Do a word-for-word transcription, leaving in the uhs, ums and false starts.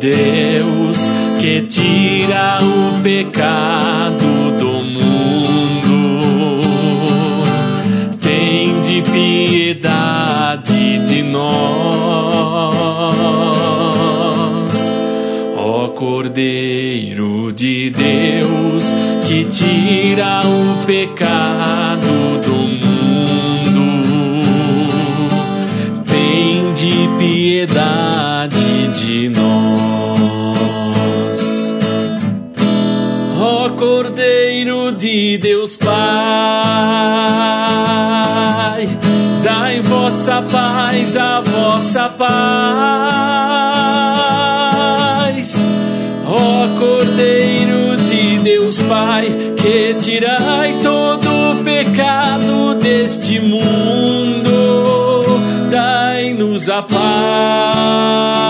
Deus, que tira o pecado do mundo, tende piedade de nós. Ó Cordeiro de Deus, que tira o pecado do mundo, tende piedade de nós. Ó Cordeiro de Deus Pai, dai vossa paz, a vossa paz. Ó Cordeiro de Deus Pai, que tirai todo o pecado deste mundo, dai-nos a paz.